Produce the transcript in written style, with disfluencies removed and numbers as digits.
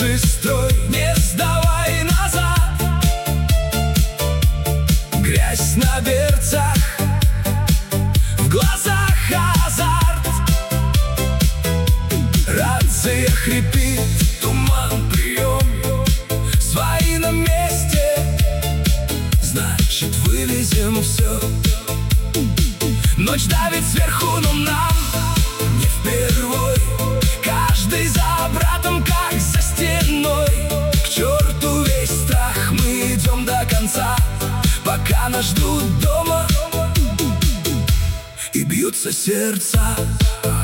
Держи строй, не сдавай назад. Грязь на берцах, в глазах азарт. Рация хрипит, туман, прием. Свои на месте, значит вывезем все. Ночь давит сверху, но нам не впервой. Каждый за братом, как за стеной. К черту весь страх, мы идем до конца, пока нас ждут дома и бьются сердца.